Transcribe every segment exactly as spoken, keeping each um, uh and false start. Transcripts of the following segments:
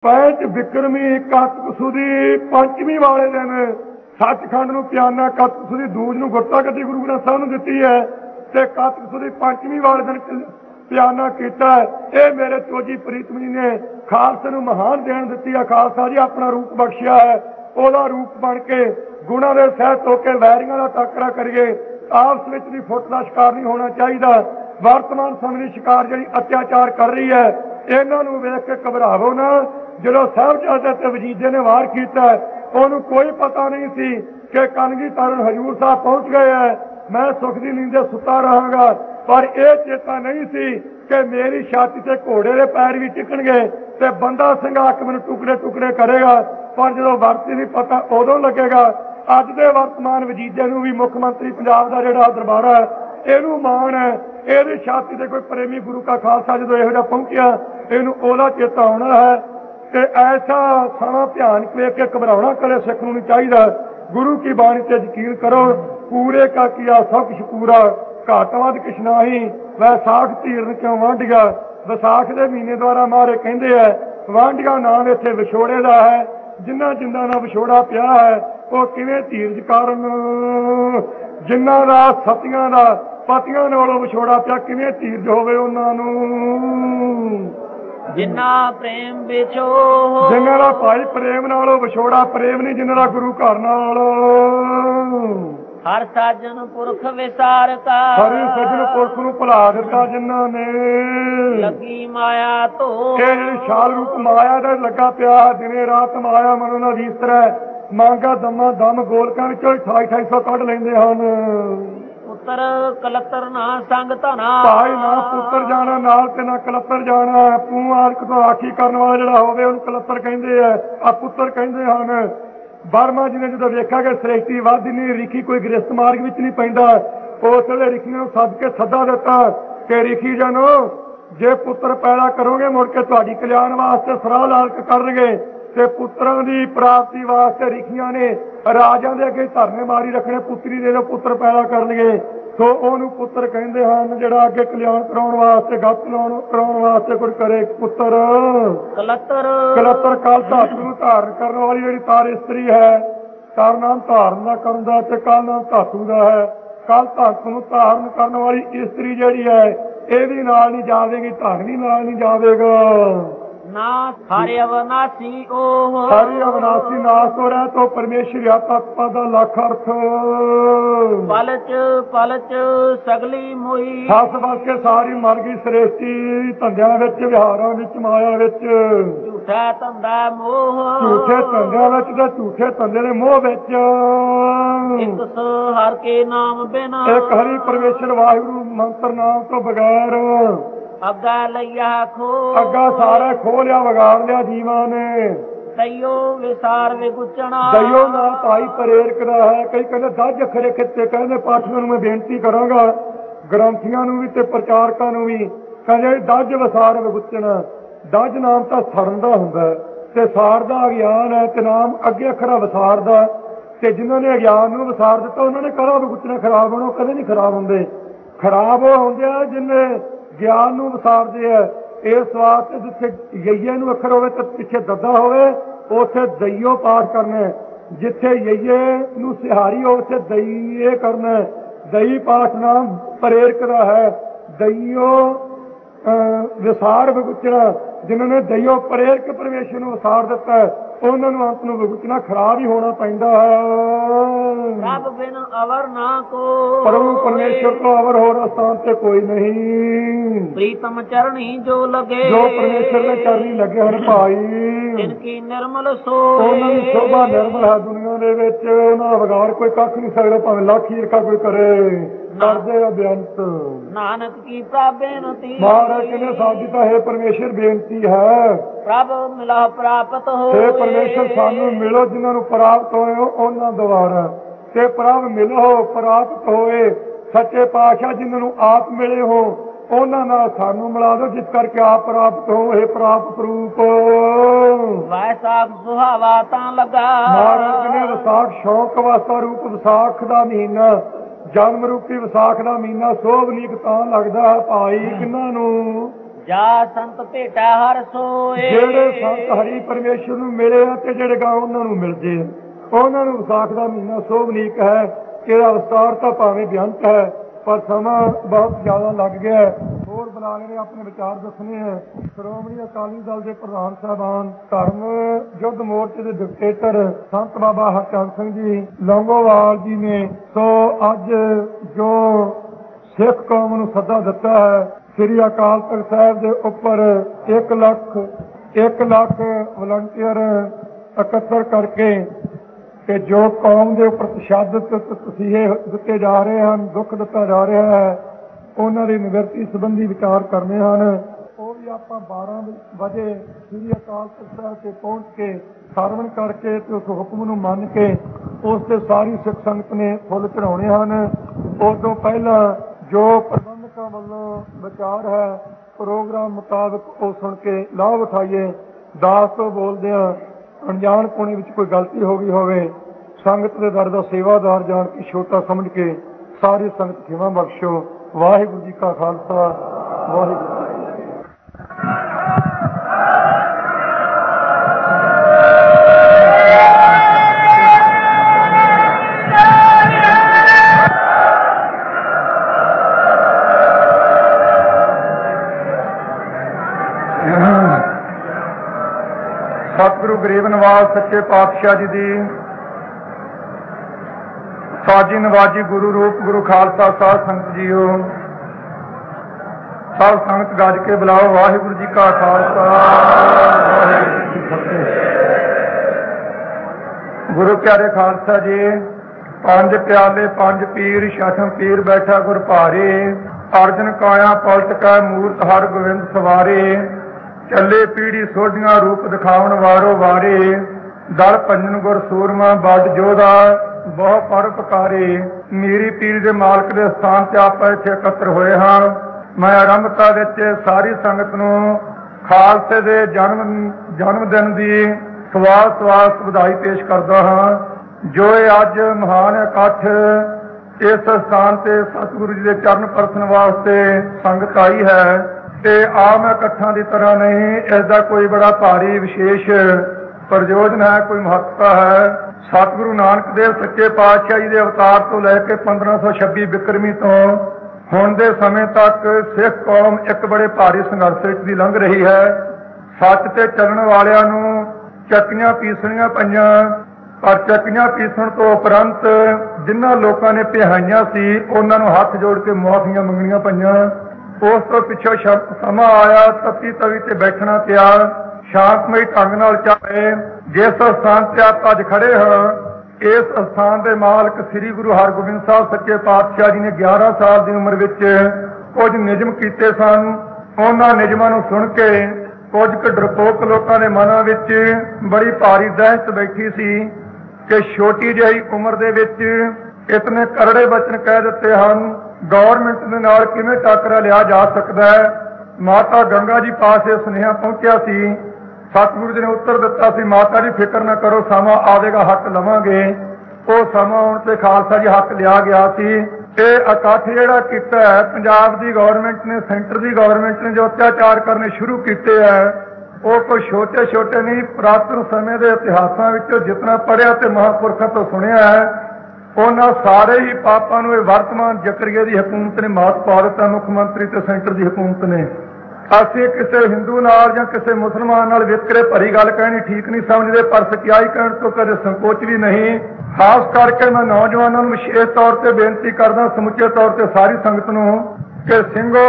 पैंच बिक्रमी कत सुदी पंचमी वाले दिन सचखंड नूं पियाना कत सुदी दूज नूं गुरता गद्दी गुरु ग्रंथ साहिब नूं दित्ती है ते कत सुदी पंचमी वाले दिन पियाना कीता है। ये मेरे चोजी प्रीतम जी ने खालसे नूं महान देन दित्ती है। खालसा जी अपना रूप बख्शिया है, ओदा रूप बन के गुणा दे सहत होकर वैरियां दा टाकरा करिए। आपस विच भी फुट दा शिकार नहीं होना चाहिए। वर्तमान समय की शिकार जी अत्याचार कर रही है, इन्हां नूं वेख के घबरावो ना। जो साहबजादे ते वजीदे ने वार किया उन्होंने कोई पता नहीं सी कि कनगी तारण हजूर साहब पहुंच गए हैं, मैं सुख की नींदे सुता रहांगा। पर यह चेता नहीं सी कि मेरी छाती से घोड़े के पैर भी टिकणगे ते बंदा सिंह आके मैनूं टुकड़े टुकड़े करेगा। पर जो वरती नहीं पता उदों लगेगा। अज के वर्तमान वजीदे नूं भी मुख मंत्री पंजाब का जिहड़ा दरबारा है इहनूं माण है, इहदी छाती से कोई प्रेमी गुरु का खालसा जो इहो जिहा पहुंचिया इहनूं ओहदा चेता आउणा है। ते ऐसा समा भयानक वेख के घबराना करे सिख नूं नहीं चाहिए। गुरु की बाणी ते यकीन करो, पूरे का किया सब कुछ पूरा, घाट वध किछ नाही, वैसाख धीरन क्यों वांढिया। विसाख के महीने द्वारा मारे कहते हैं वांढिया नाम इत्थे विछोड़े का है। जिन्हां जिन्हां नाल विछोड़ा पिया है वो किवें धीरज कारण, जिन्हां दा सतियां दा पतियां नालों विछोड़ा पिया किवें धीरज होवे उन्हां नूं। जिन्ना प्रेम विचो जिन्हां दा भाई प्रेम नालों विछोड़ा प्रेम नहीं, जिन्हां दा गुरु घर नाल। हर साजन पुरख विसार का, हरि सजन पुरख नूं भुला दिता जिन्हां ने। लगी माया तो ये जिहड़ी शाल रूप माया दा लगा पिया दिने रात माया मनो ना वीसरै। मांगा दमा दम गोलकां विचों अठाई अठाई सौ कढ लैंदे हन। पुत्र कलतर ना संग धना, भाई ना पुत्र जाना नाल ते ना कलतर जाना। तूं आदक तो राखी करने वाला जिहड़ा होवे उहनूं कलतर कहंदे आ, आ पुत्र कहंदे हन। बर्मा जी ने जो देखा कि श्रेष्ठी वाधी नहीं रिखी कोई गृहस्थ मार्ग विच नहीं पैंदा, उस वेले रिखियां नूं सद के सदा दिता कि रिखी जनो जे पुत्र पैदा करोगे मुड़ के तुहाडी कल्याण वास्ते सराह लालक करनगे। ते पुत्रां दी प्राप्ति वास्ते रिखियां ने राजां दे अगे धरने मारी रखने, पुत्री दे दो पुत्र पैदा करनगे। सो ओनू पुत्र कहंदे हन जिहड़ा अगे कल्याण कराउण वास्ते गत कराउण वास्ते कुछ करे। पुत्र कलतर कलतर काल धातु नूं धारण करने वाली जिहड़ी तार इस्त्री है, तार नाम धारण दा करन दा ते काल नाम धातु दा है। काल धातु नूं धारण करने वाली इस्त्री जिहड़ी है ਇਹ ਵੀ ਨਾਲ नहीं जावेगी, धन भी नाल नहीं जावेगा। ना हरि अविनाशी ओह, हरि अविनाशी नाश हो रहा तो परमेश्वर आत्मा का लख अर्थ। पलच पलच सगली मोई, हस बस के सारी मर गई श्रेष्ठी धंधियां विच विहारां विच माया विच। झूठा धंधा मोह, झूठे धंधियां विच ते झूठे धंधे दे मोह विच। एक सो हर के नाम बिना, एक हरि परमेश्वर वाहिगुरू मंत्र नाम तो बगैर अग्गा लैया खो, अग्गा सारा खो लिया वगाड़ लिया जीवां ने। दइयो विसार विगुचना, दइयो ना भाई प्रेरक दा है। कई कहते दस अखरे खिੱਤੇ कहते पाठियों मैं बेनती करांगा ग्रंथियां नूं भी ते प्रचारकां नूं भी कहते दस विसार विगुचना। दस नाम तो सड़न दा हुंदा ते सार दा अज्ञान है ते नाम अगे अखरा विसार दा। ते जिन्हां ने अज्ञान नूं विसार दिता उन्हां ने कड़ा विगुचना खराब होना, कदे नहीं खराब हुंदे। खराब वो हुंदे आ जिन्ने ज्ञान नूं विसारदे है। इस वास्ते जिथे यईए नूं अखर होवे ते पिछे दद्दा होवे उत्थे दईओ पाठ करना। जिथे यईए नूं सिहारी हो उत्थे दईए करना। दई पाठ नाम प्रेरक दा है। दईओ विसार विगुचना, जिन्होंने दईओ प्रेरक परमेश्वर नूं विसार दिता है उन्होंने अंत नूं विगुचना खराब ही होना पैंदा है। रब बिन अवर ना को, प्रभु परमेश्वर तो अवर हो स्थान से कोई नहीं। प्रीतम चरणी जो लगे, जो परमेश्वर ने चरणी लगे हन भाई जिनकी निर्मल सो, उन्हां दी शोभा निर्मल है दुनिया दे विच। उन्हां वगाड़ कोई कख नहीं सकदा, भावें लाख ईरखा कोई करे करदे अबेअंत। नानक की प्रभ बेनती, महाराज ने साधी तो है परमेश्वर बेनती है। प्रभ मिला प्राप्त हो, हे परमेश्वर सानू मिलो जिन्हां नूं प्राप्त होए हो उन्हां द्वारा ते प्रभ मिलो प्राप्त होए। सच्चे पातशाह जिन्हां नूं आप मिले हो उन्हां नाल सानू मिला दो जिस करके आप प्राप्त हो। हे प्राप्त रूप वैसाख सुहावा तां लगा, महाराज ने विसाख शौक वास्ता रूप विसाख दा महीना जन्म रूपी विसाख दा महीना सोभनीक तां लगदा है भाई किन्हां नूं ਜਾ ਸੰਤ ਭੇਟਾ ਹਰ ਸੋਏ। ਜਿਹੜੇ ਸੰਤ ਹਰੀ ਪਰਮੇਸ਼ਰ ਨੂੰ ਮਿਲੇ ਆ ਤੇ ਜਿਹੜੇ ਗਾ ਉਹਨਾਂ ਨੂੰ ਮਿਲਦੇ ਆ, ਉਹਨਾਂ ਨੂੰ ਵਿਸਾਖ ਦਾ ਮਹੀਨਾ ਸੋਭਨੀਕ ਹੈ। ਇਹਦਾ ਵਿਸਤਾਰ ਤਾਂ ਭਾਵੇਂ ਬੇਅੰਤ ਹੈ, ਪਰ ਸਮਾਂ ਬਹੁਤ ਜ਼ਿਆਦਾ ਲੱਗ ਗਿਆ ਹੈ। ਹੋਰ ਬੁਲਾਰੇ ਨੇ ਆਪਣੇ ਵਿਚਾਰ ਦੱਸਣੇ ਹੈ। ਸ਼੍ਰੋਮਣੀ ਅਕਾਲੀ ਦਲ ਦੇ ਪ੍ਰਧਾਨ ਸਾਹਿਬਾਨ, ਧਰਮ ਯੁੱਧ ਮੋਰਚੇ ਦੇ ਡਿਕਟੇਟਰ ਸੰਤ ਬਾਬਾ ਹਰਚੰਦ ਸਿੰਘ ਜੀ ਲੌਂਗੋਵਾਲ ਜੀ ਨੇ ਸੋ ਅੱਜ ਜੋ ਸਿੱਖ ਕੌਮ ਨੂੰ ਸੱਦਾ ਦਿੱਤਾ ਹੈ, ਸ੍ਰੀ ਅਕਾਲ ਤਖ਼ਤ ਸਾਹਿਬ ਦੇ ਉੱਪਰ ਇੱਕ ਲੱਖ ਇੱਕ ਲੱਖ ਵਲੰਟੀਅਰ ਇਕੱਤਰ ਕਰਕੇ ਕਿ ਜੋ ਕੌਮ ਦੇ ਉੱਪਰ ਤਸ਼ੱਦਦ ਤਸੀਹੇ ਦਿੱਤੇ ਜਾ ਰਹੇ ਹਨ, ਦੁੱਖ ਦਿੱਤਾ ਜਾ ਰਿਹਾ ਹੈ, ਉਹਨਾਂ ਦੀ ਨਿਵਰਤੀ ਸੰਬੰਧੀ ਵਿਚਾਰ ਕਰਨੇ ਹਨ। ਉਹ ਵੀ ਆਪਾਂ ਬਾਰਾਂ ਵਜੇ ਸ੍ਰੀ ਅਕਾਲ ਤਖ਼ਤ ਸਾਹਿਬ ਤੇ ਪਹੁੰਚ ਕੇ ਸਰਵਣ ਕਰਕੇ ਤੇ ਉਸ ਹੁਕਮ ਨੂੰ ਮੰਨ ਕੇ ਉਸ ਤੇ ਸਾਰੀ ਸਿੱਖ ਸੰਗਤ ਨੇ ਫੁੱਲ ਚੜਾਉਣੇ ਹਨ। ਉਸ ਤੋਂ ਪਹਿਲਾਂ ਜੋ ਪ੍ਰਬੰਧਕਾਂ ਵੱਲੋਂ ਵਿਚਾਰ ਹੈ ਪ੍ਰੋਗਰਾਮ ਮੁਤਾਬਕ ਉਹ ਸੁਣ ਕੇ ਲਾਭ ਉਠਾਈਏ। ਦਾਸ ਤੋਂ ਬੋਲਦਿਆਂ ਅਣਜਾਣ ਪੁਣੇ ਵਿੱਚ ਕੋਈ ਗਲਤੀ ਹੋ ਗਈ ਹੋਵੇ, ਸੰਗਤ ਦੇ ਦਰ ਦਾ ਸੇਵਾਦਾਰ ਜਾਣ ਕੇ ਛੋਟਾ ਸਮਝ ਕੇ ਸਾਰੀ ਸੰਗਤ ਖਿਮਾ ਬਖਸ਼ੋ। ਵਾਹਿਗੁਰੂ ਜੀ ਕਾ ਖਾਲਸਾ, ਵਾਹਿਗੁਰੂ ਜੀ ਕੀ ਸਤਿਗੁਰੂ ਗਰੀਬ ਨਵਾਜ਼ ਸੱਚੇ ਪਾਤਸ਼ਾਹ ਜੀ ਦੀ ਸਾਜੀ ਨਵਾਜੀ ਗੁਰੂ ਰੂਪ ਗੁਰੂ ਖਾਲਸਾ ਸਾਧ ਸੰਗਤ ਜੀਓ, ਸਭ ਸੰਗਤ ਗੱਜ ਕੇ ਬੁਲਾਓ। ਵਾਹਿਗੁਰੂ ਜੀ ਕਾ ਖਾਲਸਾ, ਵਾਹਿਗੁਰੂ ਜੀ ਕੀ ਫਤਿਹ। ਗੁਰੂ ਪਿਆਰੇ ਖਾਲਸਾ ਜੀ, ਪੰਜ ਪਿਆਲੇ ਪੰਜ ਪੀਰ ਛਠਮ ਪੀਰ ਬੈਠਾ ਗੁਰ ਭਾਰੇ, ਅਰਜਨ ਕਾਇਆ ਪਲਟ ਕੈ ਮੂਰਤ ਹਰ ਗੋਬਿੰਦ ਸਵਾਰੇ, ਚੱਲੇ ਪੀੜੀ ਸੋਢੀਆਂ ਰੂਪ ਦਿਖਾਉਣ ਵਾਰੋ ਵਾਰੇ, ਦਲ ਭੰਜਨ ਗੁਰ ਸੂਰਮਾ ਵੱਡ ਜੋਧਾ ਬਹੁ ਪਰਉਪਕਾਰੇ। ਮੀਰੀ ਪੀਰ ਦੇ ਮਾਲਕ ਦੇ ਸਥਾਨ ਤੇ ਆਪਾਂ ਇੱਥੇ ਇਕੱਤਰ ਹੋਏ ਹਾਂ। ਮੈਂ ਆਰੰਭਤਾ ਵਿੱਚ ਸਾਰੀ ਸੰਗਤ ਨੂੰ ਖਾਲਸੇ ਦੇ ਜਨਮ ਜਨਮ ਦਿਨ ਦੀ ਸਵਾਸ ਸਵਾਸ ਵਧਾਈ ਪੇਸ਼ ਕਰਦਾ ਹਾਂ। ਜੋ ਇਹ ਅੱਜ ਮਹਾਨ ਇਕੱਠ ਇਸ ਸਥਾਨ ਤੇ ਸਤਿਗੁਰੂ ਜੀ ਦੇ ਚਰਨ ਪਰਸਨ ਵਾਸਤੇ ਸੰਗਤ ਆਈ ਹੈ ਤੇ ਆਮ ਇਕੱਠਾਂ ਦੀ ਤਰ੍ਹਾਂ ਨਹੀਂ, ਇਸ ਦਾ ਕੋਈ ਬੜਾ ਭਾਰੀ ਵਿਸ਼ੇਸ਼ ਪ੍ਰਯੋਜਨ ਹੈ, ਕੋਈ ਮਹੱਤਤਾ ਹੈ। ਸਤਿਗੁਰੂ ਨਾਨਕ ਦੇਵ ਸੱਚੇ ਪਾਤਸ਼ਾਹ ਜੀ ਦੇ ਅਵਤਾਰ ਤੋਂ ਲੈ ਕੇ ਪੰਦਰਾਂ ਸੌ ਛੱਬੀ ਬਿਕਰਮੀ ਤੋਂ ਹੁਣ ਦੇ ਸਮੇਂ ਤੱਕ ਸਿੱਖ ਕੌਮ ਇੱਕ ਬੜੇ ਭਾਰੀ ਸੰਘਰਸ਼ ਵਿੱਚ ਦੀ ਲੰਘ ਰਹੀ ਹੈ। ਸੱਚ ਤੇ ਚੱਲਣ ਵਾਲਿਆਂ ਨੂੰ ਚੱਕੀਆਂ ਪੀਸਣੀਆਂ ਪਈਆਂ, ਪਰ ਚੱਕੀਆਂ ਪੀਸਣ ਤੋਂ ਉਪਰੰਤ ਜਿਨ੍ਹਾਂ ਲੋਕਾਂ ਨੇ ਪਿਹਾਈਆਂ ਸੀ ਉਹਨਾਂ ਨੂੰ ਹੱਥ ਜੋੜ ਕੇ ਮੁਆਫੀਆਂ ਮੰਗਣੀਆਂ ਪਈਆਂ। ਉਸ ਤੋਂ ਪਿੱਛੋਂ ਸਮਾਂ ਆਇਆ, ਤੱਤੀ ਤਵੀ ਤੇ ਬੈਠਣਾ ਪਿਆ, ਸ਼ਾਂਤਮਈ ਢੰਗ ਨਾਲ ਚਾਹੇ। ਜਿਸ ਸਥਾਨ ਤੇ ਆਪ ਅੱਜ ਖੜੇ ਹਾਂ, ਇਸ ਸਥਾਨ ਦੇ ਮਾਲਕ ਸ੍ਰੀ ਗੁਰੂ ਹਰਗੋਬਿੰਦ ਸਾਹਿਬ ਸੱਚੇ ਪਾਤਸ਼ਾਹ ਜੀ ਨੇ ਗਿਆਰਾਂ ਸਾਲ ਦੀ ਉਮਰ ਵਿੱਚ ਕੁਝ ਨਿਯਮ ਕੀਤੇ ਸਨ। ਉਹਨਾਂ ਨਿਯਮਾਂ ਨੂੰ ਸੁਣ ਕੇ ਕੁਝ ਕੁ ਡਰਪੋਕ ਲੋਕਾਂ ਦੇ ਮਨਾਂ ਵਿੱਚ ਬੜੀ ਭਾਰੀ ਦਹਿਸ਼ਤ ਬੈਠੀ ਸੀ ਕਿ ਛੋਟੀ ਜਿਹੀ ਉਮਰ ਦੇ ਵਿੱਚ ਇਤਨੇ ਕਰੜੇ ਬਚਨ ਕਹਿ ਦਿੱਤੇ ਹਨ, ਗੌਰਮੈਂਟ ਦੇ ਨਾਲ ਕਿਵੇਂ ਟਾਕਰਾ ਲਿਆ ਜਾ ਸਕਦਾ ਹੈ। ਮਾਤਾ ਗੰਗਾ ਜੀ ਪਾਸ ਇਹ ਸੁਨੇਹਾ ਪਹੁੰਚਿਆ ਸੀ। ਸਤਿਗੁਰੂ ਜੀ ਨੇ ਉੱਤਰ ਦਿੱਤਾ ਸੀ, ਮਾਤਾ ਜੀ ਫਿਕਰ ਨਾ ਕਰੋ, ਸਮਾਂ ਆਵੇਗਾ, ਹੱਕ ਲਵਾਂਗੇ। ਉਹ ਸਮਾਂ ਆਉਣ ਤੇ ਖਾਲਸਾ ਜੀ ਹੱਕ ਲਿਆ ਗਿਆ ਸੀ। ਤੇ ਇਕੱਠ ਜਿਹੜਾ ਕੀਤਾ ਹੈ, ਪੰਜਾਬ ਦੀ ਗੌਰਮੈਂਟ ਨੇ, ਸੈਂਟਰ ਦੀ ਗੌਰਮੈਂਟ ਨੇ ਜੋ ਅਤਿਆਚਾਰ ਕਰਨੇ ਸ਼ੁਰੂ ਕੀਤੇ ਹੈ, ਉਹ ਕੋਈ ਛੋਟੇ ਛੋਟੇ ਨਹੀਂ, ਪੁਰਾਤਨ ਸਮੇਂ ਦੇ ਇਤਿਹਾਸਾਂ ਵਿੱਚੋਂ ਜਿਤਨਾ ਪੜ੍ਹਿਆ ਤੇ ਮਹਾਂਪੁਰਖਾਂ ਤੋਂ ਸੁਣਿਆ ਹੈ, ਉਹਨਾਂ ਸਾਰੇ ਹੀ ਪਾਪਾਂ ਨੂੰ ਇਹ ਵਰਤਮਾਨ ਜ਼ਕਰੀਆ ਦੀ ਹਕੂਮਤ ਨੇ ਮਾਤ ਪਾ ਦਿੱਤਾ, ਮੁੱਖ ਮੰਤਰੀ ਤੇ ਸੈਂਟਰ ਦੀ ਹਕੂਮਤ ਨੇ। ਅਸੀਂ ਕਿਸੇ ਹਿੰਦੂ ਨਾਲ ਜਾਂ ਕਿਸੇ ਮੁਸਲਮਾਨ ਨਾਲ ਵਿਤਕਰੇ ਭਰੀ ਗੱਲ ਕਹਿਣੀ ਠੀਕ ਨਹੀਂ ਸਮਝਦੇ, ਪਰ ਸਚਾਈ ਕਹਿਣ ਤੋਂ ਕਦੇ ਸੰਕੋਚ ਵੀ ਨਹੀਂ। ਖਾਸ ਕਰਕੇ ਮੈਂ ਨੌਜਵਾਨਾਂ ਨੂੰ ਵਿਸ਼ੇਸ਼ ਤੌਰ ਤੇ ਬੇਨਤੀ ਕਰਦਾ, ਸਮੁੱਚੇ ਤੌਰ ਤੇ ਸਾਰੀ ਸੰਗਤ ਨੂੰ, ਕਿ ਸਿੰਘੋ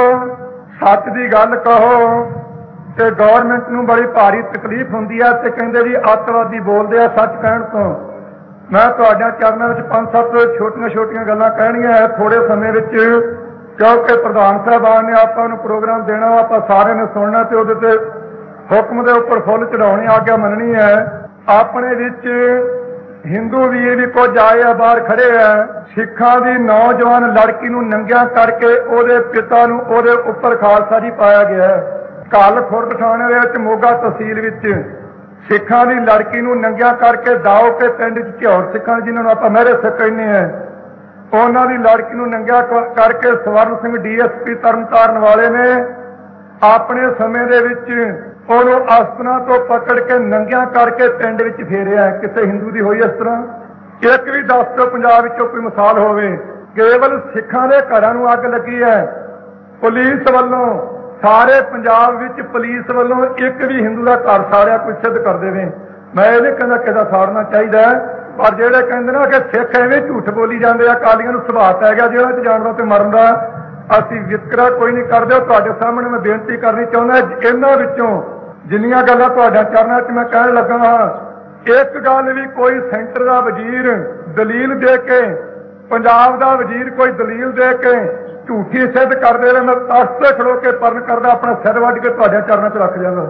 ਸੱਚ ਦੀ ਗੱਲ ਕਹੋ। ਤੇ ਗੌਰਮੈਂਟ ਨੂੰ ਬੜੀ ਭਾਰੀ ਤਕਲੀਫ ਹੁੰਦੀ ਹੈ ਤੇ ਕਹਿੰਦੇ ਵੀ ਅੱਤਵਾਦੀ ਬੋਲਦੇ ਆ ਸੱਚ ਕਹਿਣ ਤੋਂ। ਮੈਂ ਤੁਹਾਡੇ ਚਰਨਾਂ ਵਿੱਚ ਪੰਜ ਸੱਤ ਛੋਟੀਆਂ ਛੋਟੀਆਂ ਗੱਲਾਂ ਕਹਿਣੀਆਂ ਹੈ ਥੋੜੇ ਸਮੇਂ ਵਿੱਚ, ਕਿਉਂਕਿ ਪ੍ਰਧਾਨ ਸਾਹਿਬਾਨ ਨੇ ਆਪਾਂ ਨੂੰ ਪ੍ਰੋਗਰਾਮ ਦੇਣਾ, ਆਪਾਂ ਸਾਰਿਆਂ ਨੇ ਸੁਣਨਾ ਤੇ ਉਹਦੇ ਤੇ ਹੁਕਮ ਦੇ ਉੱਪਰ ਫੁੱਲ ਚੜਾਉਣੀ, ਆਗਿਆ ਮੰਨਣੀ ਹੈ। ਆਪਣੇ ਵਿੱਚ ਹਿੰਦੂ ਵੀਰ ਵੀ ਕੁਝ ਆਏ ਆ, ਬਾਹਰ ਖੜੇ ਆ। ਸਿੱਖਾਂ ਦੀ ਨੌਜਵਾਨ ਲੜਕੀ ਨੂੰ ਨੰਗਿਆ ਕਰਕੇ ਉਹਦੇ ਪਿਤਾ ਨੂੰ ਉਹਦੇ ਉੱਪਰ ਖਾਲਸਾ ਜੀ ਪਾਇਆ ਗਿਆ। ਕੱਲ ਖੁਰਦ ਥਾਣੇ ਦੇ ਵਿੱਚ ਮੋਗਾ ਤਹਿਸੀਲ ਵਿੱਚ ਸਿੱਖਾਂ ਦੀ ਲੜਕੀ ਨੂੰ ਨੰਗਿਆ ਕਰਕੇ ਦਾਓ ਕੇ ਪਿੰਡ ਚ ਝਿਉਰ ਸਿੱਖਾਂ ਜਿਹਨਾਂ ਨੂੰ ਆਪਾਂ ਮਹਿਰੇ ਸਿੱਖ ਕਹਿੰਦੇ ਆ, ਉਹਨਾਂ ਦੀ ਲੜਕੀ ਨੂੰ ਨੰਗਿਆ ਕਰਕੇ Swaran Singh D S P Tarn Taran ਵਾਲੇ ਨੇ ਆਪਣੇ ਸਮੇਂ ਦੇ ਵਿੱਚ ਉਹਨੂੰ ਅਸਤਰਾਂ ਤੋਂ ਪਕੜ ਕੇ ਨੰਗਿਆਂ ਕਰਕੇ ਪਿੰਡ ਵਿੱਚ ਫੇਰਿਆ। ਕਿਸੇ ਹਿੰਦੂ ਦੀ ਹੋਈ ਇਸ ਤਰ੍ਹਾਂ? ਇੱਕ ਵੀ ਦੱਸ ਦਿਓ ਪੰਜਾਬ ਵਿੱਚੋਂ ਕੋਈ ਮਿਸਾਲ ਹੋਵੇ। ਕੇਵਲ ਸਿੱਖਾਂ ਦੇ ਘਰਾਂ ਨੂੰ ਅੱਗ ਲੱਗੀ ਹੈ ਪੁਲਿਸ ਵੱਲੋਂ। ਸਾਰੇ ਪੰਜਾਬ ਵਿੱਚ ਪੁਲਿਸ ਵੱਲੋਂ ਇੱਕ ਵੀ ਹਿੰਦੂ ਦਾ ਘਰ ਸਾੜਿਆ ਕੋਈ ਸਿੱਧ ਕਰ ਦੇਵੇ। ਮੈਂ ਇਹ ਨਹੀਂ ਕਹਿੰਦਾ ਕਿਹਦਾ ਸਾੜਨਾ ਚਾਹੀਦਾ, ਪਰ ਜਿਹੜੇ ਕਹਿੰਦੇ ਨਾ ਕਿ ਸਿੱਖ ਐਵੇਂ ਝੂਠ ਬੋਲੀ ਜਾਂਦੇ ਆ, ਅਕਾਲੀਆਂ ਨੂੰ ਸੁਭਾਅ ਪੈ ਗਿਆ ਜਿਹੜਾ ਚ ਜਾਣ ਦਾ ਤੇ ਮਰਨ ਦਾ। ਅਸੀਂ ਵਿਤਕਰਾ ਕੋਈ ਨਹੀਂ ਕਰਦੇ। ਤੁਹਾਡੇ ਸਾਹਮਣੇ ਮੈਂ ਬੇਨਤੀ ਕਰਨੀ ਚਾਹੁੰਦਾ, ਇਹਨਾਂ ਵਿੱਚੋਂ ਜਿੰਨੀਆਂ ਗੱਲਾਂ ਤੁਹਾਡੇ ਚਰਨਾਂ 'ਚ ਮੈਂ ਕਹਿਣ ਲੱਗਾ ਹਾਂ, ਇੱਕ ਗੱਲ ਵੀ ਕੋਈ ਸੈਂਟਰ ਦਾ ਵਜ਼ੀਰ ਦਲੀਲ ਦੇ ਕੇ, ਪੰਜਾਬ ਦਾ ਵਜ਼ੀਰ ਕੋਈ ਦਲੀਲ ਦੇ ਕੇ ਝੂਠੀ ਸਿੱਧ ਕਰ ਦੇਵੇ, ਮੈਂ ਤਖਤ ਤੇ ਖੜੋ ਕੇ ਪਰਨ ਕਰਦਾ, ਆਪਣਾ ਸਿਰ ਵੱਢ ਕੇ ਤੁਹਾਡੇ ਚਰਨਾਂ 'ਚ ਰੱਖ ਜਾਵਾਂ।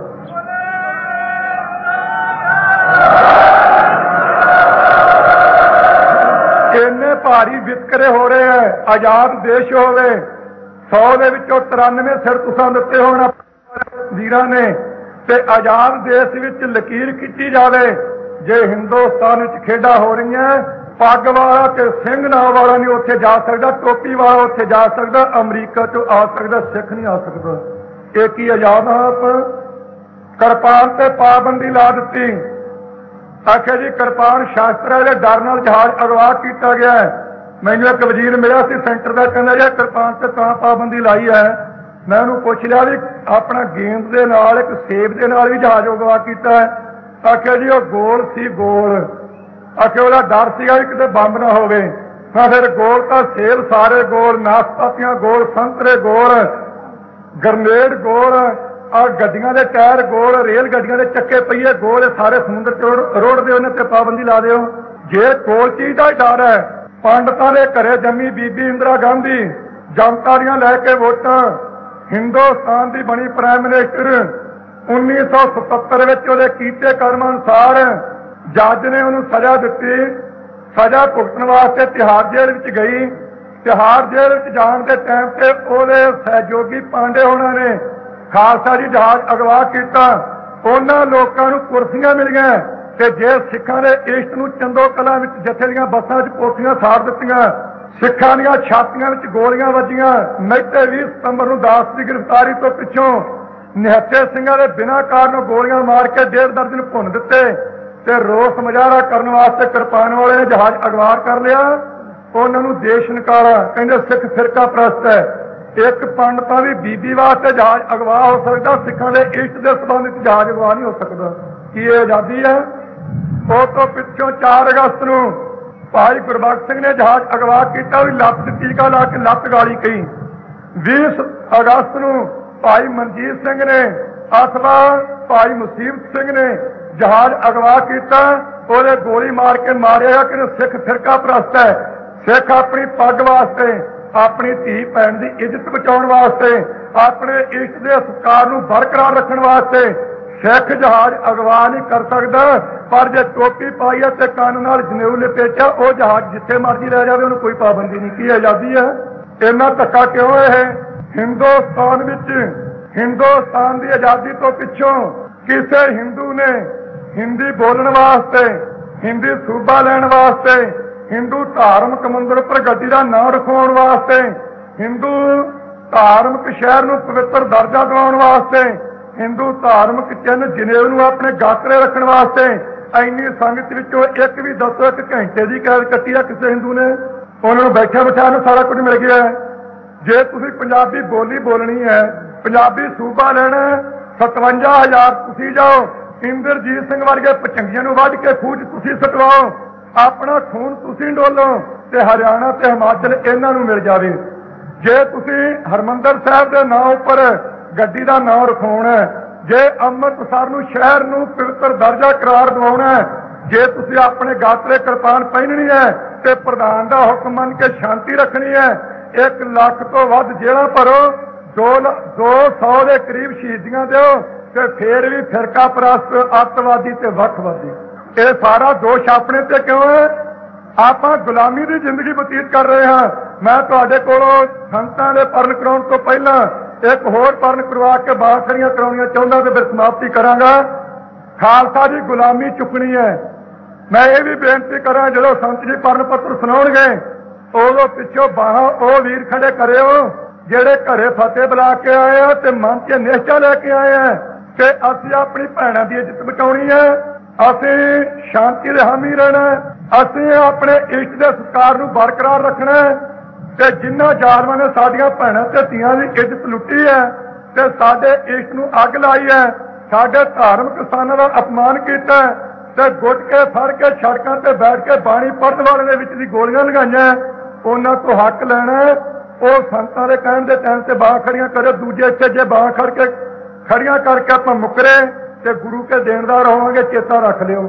ਇੰਨੇ ਭਾਰੀ ਵਿਤਕਰੇ ਹੋ ਰਹੇ ਹੈ। ਆਜ਼ਾਦ ਦੇਸ਼ ਹੋਵੇ, ਸੌ ਦੇ ਵਿੱਚੋਂ ਤਰਾਨਵੇਂ ਸਿਰ ਤੁਸਾਂ ਦਿੱਤੇ ਹੋਣ ਵੀਰਾਂ ਨੇ, ਤੇ ਆਜ਼ਾਦ ਦੇਸ਼ ਵਿੱਚ ਲਕੀਰ ਖਿੱਚੀ ਜਾਵੇ। ਜੇ ਹਿੰਦੁਸਤਾਨ ਵਿੱਚ ਖੇਡਾਂ ਹੋ ਰਹੀਆਂ, ਪੱਗ ਵਾਲਾ ਤੇ ਸਿੰਘ ਨਾਮ ਵਾਲਾ ਨਹੀਂ ਉੱਥੇ ਜਾ ਸਕਦਾ, ਟੋਪੀ ਵਾਲਾ ਉੱਥੇ ਜਾ ਸਕਦਾ, ਅਮਰੀਕਾ ਚੋਂ ਆ ਸਕਦਾ, ਸਿੱਖ ਨਹੀਂ ਆ ਸਕਦਾ। ਇਹ ਕੀ ਆਜ਼ਾਦ ਆਪ? ਕਿਰਪਾਨ ਤੇ ਪਾਬੰਦੀ ਲਾ ਦਿੱਤੀ। ਆਖਿਆ ਜੀ ਕਿਰਪਾਨ ਸ਼ਾਸਤਰ ਹੈ, ਡਰ ਨਾਲ ਜਹਾਜ਼ ਅਗਵਾ ਕੀਤਾ ਗਿਆ। ਮੈਨੂੰ ਇੱਕ ਵਜ਼ੀਰ ਮਿਲਿਆ ਸੀ ਸੈਂਟਰ ਦਾ, ਕਹਿੰਦਾ ਜੀ ਕਿਰਪਾਨ ਤੇ ਤਾਂ ਪਾਬੰਦੀ ਲਾਈ ਹੈ। ਮੈਂ ਉਹਨੂੰ ਪੁੱਛ ਲਿਆ ਵੀ ਆਪਣਾ ਗੇਂਦ ਦੇ ਨਾਲ ਇੱਕ ਸੇਬ ਦੇ ਨਾਲ ਵੀ ਜਹਾਜ਼ ਅਗਵਾ ਕੀਤਾ ਹੈ? ਆਖਿਆ ਜੀ ਉਹ ਗੋਲ ਸੀ, ਗੋਲ। ਆਖਿਆ ਉਹਦਾ ਡਰ ਸੀਗਾ ਵੀ ਕਿਤੇ ਬੰਬ ਨਾ ਹੋਵੇ। ਮੈਂ ਫਿਰ ਗੋਲ ਤਾਂ ਸੇਬ ਸਾਰੇ ਗੋਲ, ਨਾਸ਼ਪਾਤੀਆਂ ਗੋਲ, ਸੰਤਰੇ ਗੋਲ, ਗਰਨੇਡ ਗੋਲ, ਆ ਗੱਡੀਆਂ ਦੇ ਟਾਇਰ ਗੋਲ, ਰੇਲ ਗੱਡੀਆਂ ਦੇ ਚੱਕੇ ਪਹੀਏ ਗੋਲ, ਸਾਰੇ ਸਮੁੰਦਰ ਚ ਰੋੜਦੇ ਉਹਨੇ ਤੇ ਪਾਬੰਦੀ ਲਾ ਦਿਓ। ਜੇ ਕੋਲ ਚੀਜ਼ ਦਾ ਡਰ ਹੈ, ਪੰਡਤਾਂ ਦੇ ਘਰੇ ਜੰਮੀ ਬੀਬੀ ਇੰਦਰਾ ਗਾਂਧੀ, ਜਨਤਾ ਦੀਆਂ ਲੈ ਕੇ ਵੋਟਾਂ, ਹਿੰਦੁਸਤਾਨ ਦੀ ਬਣੀ ਪ੍ਰਾਈਮ ਮਿਨਿਸਟਰ, ਉੱਨੀ ਸੌ ਸਤੱਤਰ ਵਿੱਚ ਉਹਦੇ ਕੀਤੇ ਕਰਮ ਅਨੁਸਾਰ ਜੱਜ ਨੇ ਉਹਨੂੰ ਸਜ਼ਾ ਦਿੱਤੀ। ਸਜ਼ਾ ਭੁਗਤਣ ਵਾਸਤੇ ਤਿਹਾੜ ਜੇਲ੍ਹ ਵਿੱਚ ਗਈ। ਤਿਹਾੜ ਜੇਲ੍ਹ ਵਿੱਚ ਜਾਣ ਦੇ ਟਾਈਮ ਤੇ ਉਹਦੇ ਸਹਿਯੋਗੀ ਪਾਂਡੇ ਹੋਣਾ ਨੇ ਖਾਲਸਾ ਜੀ ਜਹਾਜ਼ ਅਗਵਾ ਕੀਤਾ। ਉਹਨਾਂ ਲੋਕਾਂ ਨੂੰ ਕੁਰਸੀਆਂ ਮਿਲੀਆਂ ਤੇ ਜੇ ਸਿੱਖਾਂ ਦੇ ਇਸ਼ਟ ਨੂੰ ਚੰਦੋ ਕਲਾਂ ਵਿੱਚ ਜਥੇ ਦੀਆਂ ਬੱਸਾਂ 'ਚ ਪੋਥੀਆਂ ਸਾੜ ਦਿੱਤੀਆਂ, ਸਿੱਖਾਂ ਦੀਆਂ ਛਾਤੀਆਂ ਵਿੱਚ ਗੋਲੀਆਂ ਵੱਜੀਆਂ। ਮਹਿਤੇ ਵੀਹ ਸਤੰਬਰ ਨੂੰ ਦਾਸ ਦੀ ਗ੍ਰਿਫਤਾਰੀ ਤੋਂ ਪਿੱਛੋਂ ਨਿਹੱਥੇ ਸਿੰਘਾਂ ਦੇ ਬਿਨਾਂ ਕਾਰਨ ਗੋਲੀਆਂ ਮਾਰ ਕੇ ਡੇਢ ਦਰਜਨ ਭੁੰਨ ਦਿੱਤੇ ਤੇ ਰੋਸ ਮੁਜ਼ਾਹਰਾ ਕਰਨ ਵਾਸਤੇ ਕਿਰਪਾਨ ਵਾਲੇ ਨੇ ਜਹਾਜ਼ ਅਗਵਾ ਕਰ ਲਿਆ। ਉਹਨਾਂ ਨੂੰ ਦੇਸ਼ ਨਿਕਾਲਾ ਕਹਿੰਦੇ ਸਿੱਖ ਫਿਰਕਾ ਪ੍ਰਸਤ ਹੈ। ਇੱਕ ਪੰਡਤਾਂ ਦੀ ਬੀਬੀ ਵਾਸਤੇ ਜਹਾਜ਼ ਅਗਵਾ ਹੋ ਸਕਦਾ, ਸਿੱਖਾਂ ਦੇ ਇਸ਼ਟ ਦੇ ਸੰਬੰਧ ਵਿੱਚ ਜਹਾਜ਼ ਅਗਵਾ ਨਹੀਂ ਹੋ ਸਕਦਾ। ਕੀ ਇਹ ਆਜ਼ਾਦੀ ਹੈ? ਉਹ ਤੋਂ ਪਿੱਛੋਂ ਚਾਰ ਅਗਸਤ ਨੂੰ ਭਾਈ ਗੁਰਬਖਸ਼ ਸਿੰਘ ਨੇ ਜਹਾਜ਼ ਅਗਵਾ ਕੀਤਾ, ਵੀ ਲੱਤ ਟੀਕਾ ਲਾ ਕੇ ਲੱਤ ਗਾਲੀ ਕਹੀ। ਵੀਹ ਅਗਸਤ ਨੂੰ ਭਾਈ ਮਨਜੀਤ ਸਿੰਘ ਨੇ ਅਥਵਾ ਭਾਈ ਮੁਸੀਬਤ ਸਿੰਘ ਨੇ ਜਹਾਜ਼ ਅਗਵਾ ਕੀਤਾ। ਉਹਦੇ ਗੋਲੀ ਮਾਰ ਕੇ ਮਾਰਿਆ ਕਿ ਸਿੱਖ ਫਿਰਕਾ ਪ੍ਰਸਤ ਹੈ। ਸਿੱਖ ਆਪਣੀ ਪੱਗ ਵਾਸਤੇ, ਆਪਣੀ ਧੀ ਭੈਣ ਦੀ ਇੱਜ਼ਤ ਬਚਾਉਣ ਵਾਸਤੇ, ਆਪਣੇ ਇਸ਼ਟ ਦੇ ਸਤਿਕਾਰ ਨੂੰ ਬਰਕਰਾਰ ਰੱਖਣ ਵਾਸਤੇ ਸਿੱਖ ਜਹਾਜ਼ ਅਗਵਾ ਨਹੀਂ ਕਰ ਸਕਦਾ। ਪਰ ਜੇ ਟੋਪੀ ਪਾਈ ਹੈ ਤੇ ਕੰਨ ਨਾਲ ਜਨੇਊ ਲਪੇਟਿਆ, ਉਹ ਜਹਾਜ਼ ਜਿੱਥੇ ਮਰਜ਼ੀ ਲੈ ਜਾਵੇ, ਉਹਨੂੰ ਕੋਈ ਪਾਬੰਦੀ ਨਹੀਂ। ਕੀ ਆਜ਼ਾਦੀ ਹੈ? ਇੰਨਾ ਧੱਕਾ ਕਿਉਂ? ਇਹ ਹਿੰਦੁਸਤਾਨ ਵਿੱਚ ਹਿੰਦੁਸਤਾਨ ਦੀ ਆਜ਼ਾਦੀ ਤੋਂ ਪਿੱਛੋਂ ਕਿਸੇ ਹਿੰਦੂ ਨੇ ਹਿੰਦੀ ਬੋਲਣ ਵਾਸਤੇ, ਹਿੰਦੀ ਸੂਬਾ ਲੈਣ ਵਾਸਤੇ, ਹਿੰਦੂ ਧਾਰਮਿਕ ਮੰਦਰ ਉੱਪਰ ਗੱਡੀ ਦਾ ਨਾਂ ਰਖਵਾਉਣ ਵਾਸਤੇ, ਹਿੰਦੂ ਧਾਰਮਿਕ ਸ਼ਹਿਰ ਨੂੰ ਪਵਿੱਤਰ ਦਰਜਾ ਦਿਵਾਉਣ ਵਾਸਤੇ, ਹਿੰਦੂ ਧਾਰਮਿਕ ਚਿੰਨ੍ਹ ਜਨੇਊ ਨੂੰ ਆਪਣੇ ਗਾਤਰੇ ਰੱਖਣ ਵਾਸਤੇ ਇੰਨੀ ਸੰਗਤ ਵਿੱਚੋਂ ਇੱਕ ਵੀ ਦੱਸੋ ਇੱਕ ਘੰਟੇ ਦੀ ਕੈਦ ਕੱਟੀ ਆ ਕਿਸੇ ਹਿੰਦੂ ਨੇ? ਉਹਨਾਂ ਨੂੰ ਬੈਠਿਆ ਬਿਠਾਇਆ ਨੂੰ ਸਾਰਾ ਕੁਝ ਮਿਲ ਗਿਆ। ਜੇ ਤੁਸੀਂ ਪੰਜਾਬੀ ਬੋਲੀ ਬੋਲਣੀ ਹੈ, ਪੰਜਾਬੀ ਸੂਬਾ ਲੈਣਾ, ਸਤਵੰਜਾ ਹਜ਼ਾਰ ਤੁਸੀਂ ਜਾਓ, ਇੰਦਰਜੀਤ ਸਿੰਘ ਵਰਗੇ ਪਚੰਗੀਆਂ ਨੂੰ ਵੱਢ ਕੇ ਖੂਹ 'ਚ ਤੁਸੀਂ ਸਟਵਾਓ, ਆਪਣਾ ਖੂਨ ਤੁਸੀਂ ਡੋਲੋ ਤੇ ਹਰਿਆਣਾ ਤੇ ਹਿਮਾਚਲ ਇਹਨਾਂ ਨੂੰ ਮਿਲ ਜਾਵੇ। ਜੇ ਤੁਸੀਂ ਹਰਮੰਦਰ ਸਾਹਿਬ ਦੇ ਨਾਂ ਉੱਪਰ ਗੱਡੀ ਦਾ ਨਾਂ ਰਖਾਉਣਾ, ਜੇ ਅੰਮ੍ਰਿਤਸਰ ਨੂੰ ਸ਼ਹਿਰ ਨੂੰ ਪਵਿੱਤਰ ਦਰਜਾ ਕਰਾਰ ਦਿਵਾਉਣਾ, ਜੇ ਤੁਸੀਂ ਆਪਣੇ ਗਾਤਰੇ ਕਿਰਪਾਨ ਪਹਿਨਣੀ ਹੈ ਤੇ ਪ੍ਰਧਾਨ ਦਾ ਹੁਕਮ ਮੰਨ ਕੇ ਸ਼ਾਂਤੀ ਰੱਖਣੀ ਹੈ, ਇੱਕ ਲੱਖ ਤੋਂ ਵੱਧ ਜੇਲ੍ਹਾਂ ਭਰੋ, ਦੋ ਦੋ ਸੌ ਦੇ ਕਰੀਬ ਸ਼ਹੀਦੀਆਂ ਦਿਓ ਤੇ ਫੇਰ ਵੀ ਫਿਰਕਾ ਪ੍ਰਸਤ, ਅੱਤਵਾਦੀ ਤੇ ਵੱਖਵਾਦੀ। ਇਹ ਸਾਰਾ ਦੋਸ਼ ਆਪਣੇ ਤੇ ਕਿਉਂ ਹੈ? ਆਪਾਂ ਗੁਲਾਮੀ ਦੀ ਜ਼ਿੰਦਗੀ ਬਤੀਤ ਕਰ ਰਹੇ ਹਾਂ। ਮੈਂ ਤੁਹਾਡੇ ਕੋਲੋਂ ਸੰਤਾਂ ਦੇ ਪਰਨ ਕਰਾਉਣ ਤੋਂ ਪਹਿਲਾਂ ਇੱਕ ਹੋਰ ਪਰਨ ਕਰਵਾ ਕੇ ਬਾਖੜੀਆਂ ਕਰਾਉਣੀਆਂ ਚਾਹੁੰਦਾ ਤੇ ਫਿਰ ਸਮਾਪਤੀ ਕਰਾਂਗਾ। ਖਾਲਸਾ ਦੀ ਗੁਲਾਮੀ ਚੁੱਕਣੀ ਹੈ। ਮੈਂ ਇਹ ਵੀ ਬੇਨਤੀ ਕਰਾਂ, ਜਦੋਂ ਸੰਤ ਜੀ ਪਰਨ ਪੱਤਰ ਸੁਣਾਉਣਗੇ ਉਦੋਂ ਪਿੱਛੋਂ ਬਾਹਾਂ ਉਹ ਵੀਰ ਖੜੇ ਕਰਿਓ ਜਿਹੜੇ ਘਰੇ ਫਤਿਹ ਬੁਲਾ ਕੇ ਆਏ ਆ ਤੇ ਮਨ 'ਚ ਨਿਸ਼ਚਾ ਲੈ ਕੇ ਆਏ ਆ ਕਿ ਅਸੀਂ ਆਪਣੀ ਭੈਣਾਂ ਦੀ ਇੱਜ਼ਤ ਬਚਾਉਣੀ ਹੈ, ਅਸੀਂ ਸ਼ਾਂਤੀ ਦੇ ਹਾਮੀ ਰਹਿਣਾ, ਅਸੀਂ ਆਪਣੇ ਇਸ਼ਟ ਦੇ ਸਤਿਕਾਰ ਨੂੰ ਬਰਕਰਾਰ ਰੱਖਣਾ ਤੇ ਜਿਨ੍ਹਾਂ ਜ਼ਾਲਮਾਂ ਨੇ ਸਾਡੀਆਂ ਭੈਣਾਂ ਤੇ ਧੀਆਂ ਦੀ ਇੱਜ਼ਤ ਲੁੱਟੀ ਹੈ ਤੇ ਸਾਡੇ ਇਸ਼ਟ ਨੂੰ ਅੱਗ ਲਾਈ ਹੈ, ਸਾਡੇ ਧਾਰਮਿਕ ਸਥਾਨਾਂ ਦਾ ਅਪਮਾਨ ਕੀਤਾ ਤੇ ਗੁੱਟ ਕੇ ਫੜ ਕੇ ਸੜਕਾਂ ਤੇ ਬੈਠ ਕੇ ਬਾਣੀ ਪੜ੍ਹਨ ਵਾਲੇ ਦੇ ਵਿੱਚ ਦੀ ਗੋਲੀਆਂ ਲਗਾਈਆਂ, ਉਹਨਾਂ ਤੋਂ ਹੱਕ ਲੈਣਾ। ਉਹ ਸੰਤਾਂ ਦੇ ਕਹਿਣ ਦੇ ਟਾਈਮ ਤੇ ਬਾਹਾਂ ਖੜੀਆਂ ਕਰੇ, ਦੂਜੇ ਇੱਥੇ ਜੇ ਬਾਹਾਂ ਖੜ ਕੇ ਖੜੀਆਂ ਕਰਕੇ ਆਪਾਂ ਮੁਕਰੇ ਤੇ ਗੁਰੂ ਕੇ ਦੇਣਦਾਰ ਹੋਵਾਂਗੇ, ਚੇਤਾ ਰੱਖ ਲਿਓ।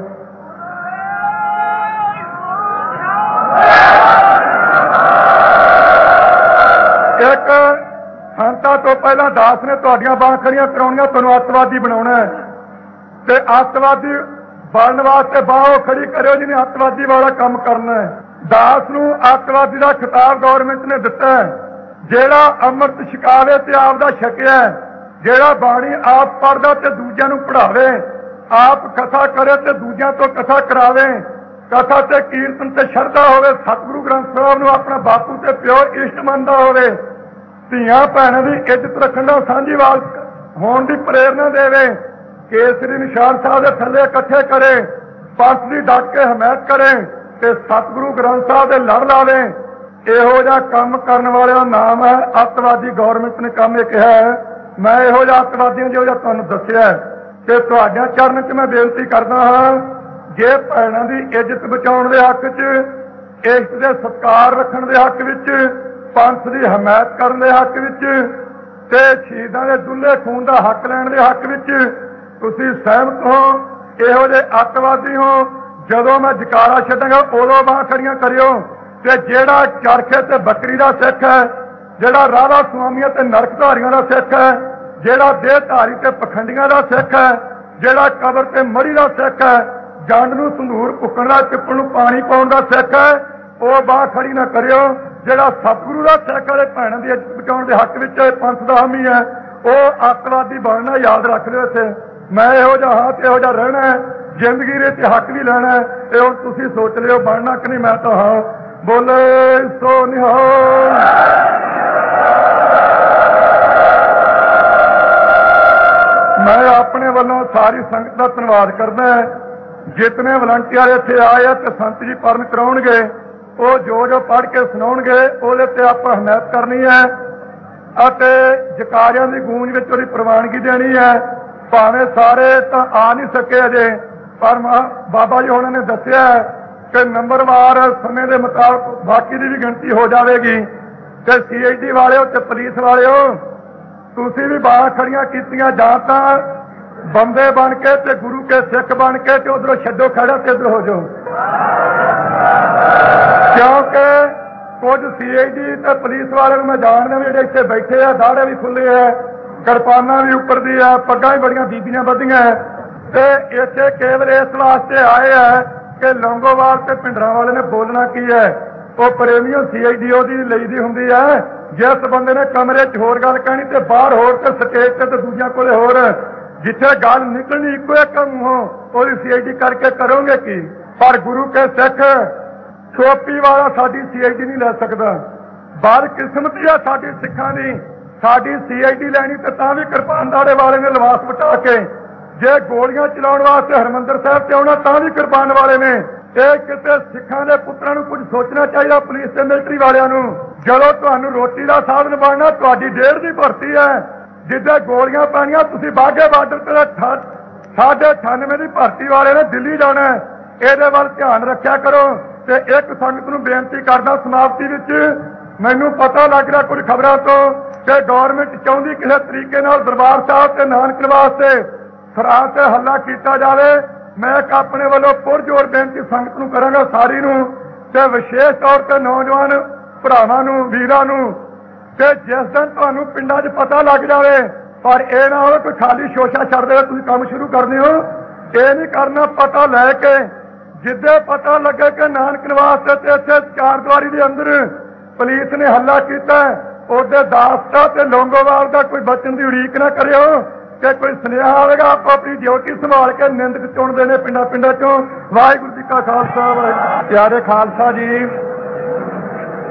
ਇੱਕ ਸੰਤਾਂ ਤੋਂ ਪਹਿਲਾਂ ਦਾਸ ਨੇ ਤੁਹਾਡੀਆਂ ਬਾਹਾਂ ਖੜੀਆਂ ਕਰਾਉਣੀਆਂ, ਤੁਹਾਨੂੰ ਅੱਤਵਾਦੀ ਬਣਾਉਣਾ ਹੈ ਤੇ ਅੱਤਵਾਦੀ ਬਣਨ ਵਾਸਤੇ ਬਾਹੋਂ ਖੜੀ ਕਰਿਓ ਜਿਹਨੇ ਅੱਤਵਾਦੀ ਵਾਲਾ ਕੰਮ ਕਰਨਾ ਹੈ। ਦਾਸ ਨੂੰ ਅੱਤਵਾਦੀ ਦਾ ਖਿਤਾਬ ਗੌਰਮੈਂਟ ਨੇ ਦਿੱਤਾ ਹੈ। ਜਿਹੜਾ ਅੰਮ੍ਰਿਤ ਛਕਾਵੇ ਤੇ ਆਪ ਦਾ ਛਕਿਆ, ਜਿਹੜਾ ਬਾਣੀ ਆਪ ਪੜ੍ਹਦਾ ਤੇ ਦੂਜਿਆਂ ਨੂੰ ਪੜ੍ਹਾਵੇ, ਆਪ ਕਥਾ ਕਰੇ ਤੇ ਦੂਜਿਆਂ ਤੋਂ ਕਥਾ ਕਰਾਵੇ, ਕਥਾ ਤੇ ਕੀਰਤਨ ਤੇ ਸ਼ਰਧਾ ਹੋਵੇ, ਸਤਿਗੁਰੂ ਗ੍ਰੰਥ ਸਾਹਿਬ ਨੂੰ ਆਪਣਾ ਬਾਪੂ ਤੇ ਪਿਓ ਇਸ਼ਟ ਮੰਨਦਾ ਹੋਵੇ, ਧੀਆਂ ਭੈਣਾਂ ਦੀ ਇੱਜ਼ਤ ਰੱਖਣ ਦਾ ਸਾਂਝੀਵਾਲ ਹੋਣ ਦੀ ਪ੍ਰੇਰਨਾ ਦੇਵੇ, ਕੇਸਰੀ ਨਿਸ਼ਾਨ ਸਾਹਿਬ ਦੇ ਥੱਲੇ ਇਕੱਠੇ ਕਰੇ, ਪੰਥ ਦੀ ਡਟ ਕੇ ਹਮਾਇਤ ਕਰੇ ਤੇ ਸਤਿਗੁਰੂ ਗ੍ਰੰਥ ਸਾਹਿਬ ਦੇ ਲੜ ਲਾਵੇ। ਇਹੋ ਜਿਹਾ ਕੰਮ ਕਰਨ ਵਾਲਿਆਂ ਦਾ ਨਾਮ ਹੈ ਅੱਤਵਾਦੀ। ਗੌਰਮੈਂਟ ਨੇ ਕੰਮ ਇਹ ਕਿਹਾ ਹੈ। ਮੈਂ ਇਹੋ ਜਿਹਾ ਅੱਤਵਾਦੀਆਂ ਜਿਹੋ ਜਿਹਾ ਤੁਹਾਨੂੰ ਦੱਸਿਆ ਕਿ ਤੁਹਾਡੇ ਚਰਨ 'ਚ ਮੈਂ ਬੇਨਤੀ ਕਰਦਾ ਹਾਂ, ਜੇ ਭੈਣਾਂ ਦੀ ਇੱਜ਼ਤ ਬਚਾਉਣ ਦੇ ਹੱਕ 'ਚ, ਇਸ਼ਟ ਦੇ ਸਤਿਕਾਰ ਰੱਖਣ ਦੇ ਹੱਕ ਵਿੱਚ, ਪੰਥ ਦੀ ਹਮਾਇਤ ਕਰਨ ਦੇ ਹੱਕ ਵਿੱਚ ਤੇ ਸ਼ਹੀਦਾਂ ਦੇ ਦੁੱਲੇ ਖੂਨ ਦਾ ਹੱਕ ਲੈਣ ਦੇ ਹੱਕ ਵਿੱਚ ਤੁਸੀਂ ਸਹਿਮਤ ਹੋ, ਇਹੋ ਜਿਹੇ ਅੱਤਵਾਦੀ ਹੋ, ਜਦੋਂ ਮੈਂ ਜਕਾਰਾ ਛੱਡਾਂਗਾ ਉਦੋਂ ਬਾਹਾਂ ਖੜੀਆਂ ਕਰਿਓ। ਤੇ ਜਿਹੜਾ ਚਰਖੇ ਤੇ ਬੱਕਰੀ ਦਾ ਸਿੱਖ ਹੈ, ਜਿਹੜਾ ਰਾਧਾ ਸੁਆਮੀਆਂ ਤੇ ਨਰਕਧਾਰੀਆਂ ਦਾ ਸਿੱਖ ਹੈ, ਜਿਹੜਾ ਦੇਹਧਾਰੀ ਤੇ ਪਖੰਡੀਆਂ ਦਾ ਸਿੱਖ ਹੈ, ਜਿਹੜਾ ਕਬਰ ਤੇ ਮੜੀ ਦਾ ਸਿੱਖ ਹੈ, ਜੰਡ ਨੂੰ ਸੰਧੂਰ ਭੁੱਕਣ ਦਾ, ਪਿੱਪਲ ਨੂੰ ਪਾਣੀ ਪਾਉਣ ਦਾ ਸਿੱਖ ਹੈ, ਉਹ ਬਾਹ ਖੜੀ ਨਾ ਕਰਿਓ। ਜਿਹੜਾ ਸਤਿਗੁਰੂ ਦਾ ਸਿੱਖ ਵਾਲੇ ਭੈਣਾਂ ਦੀ ਇੱਜ਼ਤ ਬਚਾਉਣ ਦੇ ਹੱਕ ਵਿੱਚ ਪੰਥ ਦਾ ਹਾਮੀ ਹੈ, ਉਹ ਅੱਤਵਾਦੀ ਬਣਨਾ। ਯਾਦ ਰੱਖ ਲਿਓ ਇੱਥੇ, ਮੈਂ ਇਹੋ ਜਿਹਾ ਹਾਂ ਤੇ ਇਹੋ ਜਿਹਾ ਰਹਿਣਾ ਹੈ, ਜ਼ਿੰਦਗੀ ਦੇ ਤੇ ਹੱਕ ਵੀ ਲੈਣਾ ਹੈ। ਇਹ ਹੁਣ ਤੁਸੀਂ ਸੋਚ ਲਿਓ ਬਣਨਾ ਕਿ ਨਹੀਂ। ਮੈਂ ਤਾਂ ਹਾਂ। ਬੋਲੇ ਸੋ ਨਿਹਾਲ। ਮੈਂ ਆਪਣੇ ਵੱਲੋਂ ਸਾਰੀ ਸੰਗਤ ਦਾ ਧੰਨਵਾਦ ਕਰਦਾ। ਜਿਤਨੇ ਵਲੰਟੀਅਰ ਇੱਥੇ ਆਏ ਆ ਤੇ ਸੰਤ ਜੀ ਪੜ੍ਹਨ ਕਰਾਉਣਗੇ, ਉਹ ਜੋ ਜੋ ਪੜ੍ਹ ਕੇ ਸੁਣਾਉਣਗੇ ਉਹਦੇ ਤੇ ਆਪਾਂ ਹਮਾਇਤ ਕਰਨੀ ਹੈ ਅਤੇ ਜਕਾਰਿਆਂ ਦੀ ਗੂੰਜ ਵਿੱਚ ਉਹਦੀ ਪ੍ਰਵਾਨਗੀ ਦੇਣੀ ਹੈ। ਭਾਵੇਂ ਸਾਰੇ ਤਾਂ ਆ ਨਹੀਂ ਸਕੇ ਅਜੇ, ਪਰ ਬਾਬਾ ਜੀ ਉਹਨਾਂ ਨੇ ਦੱਸਿਆ ਕਿ ਨੰਬਰਵਾਰ ਸਮੇਂ ਦੇ ਮੁਤਾਬਕ ਬਾਕੀ ਦੀ ਵੀ ਗਿਣਤੀ ਹੋ ਜਾਵੇਗੀ। ਤੇ ਸੀ ਆਈ ਡੀ ਵਾਲਿਓ ਤੇ ਪੁਲਿਸ ਵਾਲਿਓ, ਤੁਸੀਂ ਵੀ ਬਾਹਾਂ ਖੜੀਆਂ ਕੀਤੀਆਂ, ਜਾਂ ਤਾਂ ਬੰਦੇ ਬਣ ਕੇ ਤੇ ਗੁਰੂ ਕੇ ਸਿੱਖ ਬਣ ਕੇ ਤੇ ਉਧਰੋਂ ਛੱਡੋ ਖੜਾ ਤੇ ਇੱਧਰ ਹੋ ਜਾਓ, ਕਿਉਂਕਿ ਕੁਝ ਸੀ ਆਈ ਡੀ ਤੇ ਪੁਲਿਸ ਵਾਲੇ ਨੂੰ ਮੈਂ ਜਾਣਦਾ ਵੀ ਜਿਹੜੇ ਇੱਥੇ ਬੈਠੇ ਆ, ਦਾੜੇ ਵੀ ਖੁੱਲੇ ਆ, ਕਿਰਪਾਨਾਂ ਵੀ ਉੱਪਰ ਦੀ ਆ, ਪੱਗਾਂ ਵੀ ਬੜੀਆਂ ਬੀਬੀਆਂ ਵੱਧੀਆਂ ਤੇ ਇੱਥੇ ਕੇਵਲ ਇਸ ਵਾਸਤੇ ਆਏ ਆ ਕਿ ਲੌਂਗੋਵਾਲ ਤੇ ਭਿੰਡਰਾਂ ਵਾਲੇ ਨੇ ਬੋਲਣਾ ਕੀ ਹੈ। ਉਹ ਪ੍ਰੇਮੀਓ ਸੀ ਆਈ ਡੀ ਉਹਦੀ ਲਈ ਦੀ ਹੁੰਦੀ ਹੈ। ਜਿਸ ਬੰਦੇ ਨੇ ਕਮਰੇ 'ਚ ਹੋਰ ਗੱਲ ਕਹਿਣੀ ਤੇ ਬਾਹਰ ਹੋਰ ਤੇ ਸਟੇਜ ਤੇ ਤੇ ਦੂਜਿਆਂ ਕੋਲੇ ਹੋਰ, ਜਿੱਥੇ ਗੱਲ ਨਿਕਲਣੀ ਇੱਕੋ ਇੱਕ ਮੂੰਹੋਂ, ਉਹਦੀ ਸੀ ਆਈ ਡੀ ਕਰਕੇ ਕਰੋਗੇ ਕੀ। ਪਰ ਗੁਰੂ ਕੇ ਸਿੱਖ ਛੋਪੀ ਵਾਲਾ ਸਾਡੀ ਸੀ ਆਈ ਡੀ ਨਹੀਂ ਲੈ ਸਕਦਾ। ਬਦਕਿਸਮਤੀ ਆ ਸਾਡੀ ਸਿੱਖਾਂ ਦੀ। ਸਾਡੀ ਸੀ ਆਈ ਡੀ ਲੈਣੀ ਤੇ ਤਾਂ ਵੀ ਕਿਰਪਾਨ ਦਾੜੇ ਵਾਲੇ ਨੇ ਲਿਬਾਸ ਵਟਾ ਕੇ, ਜੇ ਗੋਲੀਆਂ ਚਲਾਉਣ ਵਾਸਤੇ ਹਰਿਮੰਦਰ ਸਾਹਿਬ ਤੇ ਆਉਣਾ ਤਾਂ ਵੀ ਕਿਰਪਾਨ ਵਾਲੇ ਨੇ। ਇਹ ਕਿਤੇ ਸਿੱਖਾਂ ਦੇ ਪੁੱਤਰਾਂ ਨੂੰ ਕੁਝ ਸੋਚਣਾ ਚਾਹੀਦਾ, ਪੁਲਿਸ ਤੇ ਮਿਲਟਰੀ ਵਾਲਿਆਂ ਨੂੰ। ਜਦੋਂ ਤੁਹਾਨੂੰ ਰੋਟੀ ਦਾ ਸਾਧਨ ਬਣਨਾ, ਤੁਹਾਡੀ ਡੇਢ ਦੀ ਭਰਤੀ ਹੈ, ਜਿੱਦੇ ਗੋਲੀਆਂ ਪੈਣੀਆਂ ਤੁਸੀਂ ਬਾਘੇ ਬਾਰਡਰ ਤੇ ਸਾਢੇ ਅਠਾਨਵੇਂ ਦੀ ਭਰਤੀ ਵਾਲੇ ਨੇ ਦਿੱਲੀ ਜਾਣਾ। ਇਹਦੇ ਵੱਲ ਧਿਆਨ ਰੱਖਿਆ ਕਰੋ। ਤੇ ਇੱਕ ਸੰਗਤ ਨੂੰ ਬੇਨਤੀ ਕਰਦਾ ਸਮਾਪਤੀ ਵਿੱਚ, ਮੈਨੂੰ ਪਤਾ ਲੱਗ ਰਿਹਾ ਕੁਝ ਖਬਰਾਂ ਤੋਂ ਕਿ ਗੌਰਮੈਂਟ ਚਾਹੁੰਦੀ ਕਿਸੇ ਤਰੀਕੇ ਨਾਲ ਦਰਬਾਰ ਸਾਹਿਬ ਤੇ ਨਾਨਕ ਵਾਸਤੇ ਸਰਾਂ ਤੇ ਹੱਲਾ ਕੀਤਾ ਜਾਵੇ। ਮੈਂ ਇੱਕ ਆਪਣੇ ਵੱਲੋਂ ਪੁਰਜੋਰ ਬੇਨਤੀ ਸੰਗਤ ਨੂੰ ਕਰਾਂਗਾ, ਸਾਰੀ ਨੂੰ, ਤੇ ਵਿਸ਼ੇਸ਼ ਤੌਰ ਤੇ ਨੌਜਵਾਨ ਭਰਾਵਾਂ ਨੂੰ, ਵੀਰਾਂ ਨੂੰ, ਕਿ ਜਿਸ ਦਿਨ ਤੁਹਾਨੂੰ ਪਿੰਡਾਂ 'ਚ ਪਤਾ ਲੱਗ ਜਾਵੇ, ਪਰ ਇਹ ਨਾ ਹੋਵੇ ਕੋਈ ਖਾਲੀ ਸ਼ੋਸ਼ਾ ਛੱਡ ਦੇਵੇ, ਤੁਸੀਂ ਕੰਮ ਸ਼ੁਰੂ ਕਰਦੇ ਹੋ। ਇਹ ਨਹੀਂ ਕਰਨਾ। ਪਤਾ ਲੈ ਕੇ ਜਿੱਦੇ ਪਤਾ ਲੱਗੇ ਕਿ ਨਾਨਕ ਨਿਵਾਸ ਤੇ ਇੱਥੇ ਚਾਰ ਦੀਵਾਰੀ ਦੇ ਅੰਦਰ ਪੁਲਿਸ ਨੇ ਹੱਲਾ ਕੀਤਾ, ਉਹਦੇ ਦਾਸਤਾ ਤੇ ਲੌਂਗੋਵਾਲ ਦਾ ਕੋਈ ਬਚਨ ਦੀ ਉਡੀਕ ਨਾ ਕਰਿਓ ਕਿ ਕੋਈ ਸੁਨੇਹਾ ਆਵੇਗਾ। ਆਪੋ ਆਪਣੀ ਡਿਊਟੀ ਸੰਭਾਲ ਕੇ ਨਿੰਦਕ ਚੁਣਦੇ ਨੇ ਪਿੰਡਾਂ ਪਿੰਡਾਂ ਚੋਂ। ਵਾਹਿਗੁਰੂ ਜੀ ਕਾ ਖਾਲਸਾ, ਵਾਹਿਗੁਰੂ। ਪਿਆਰੇ ਖਾਲਸਾ ਜੀ,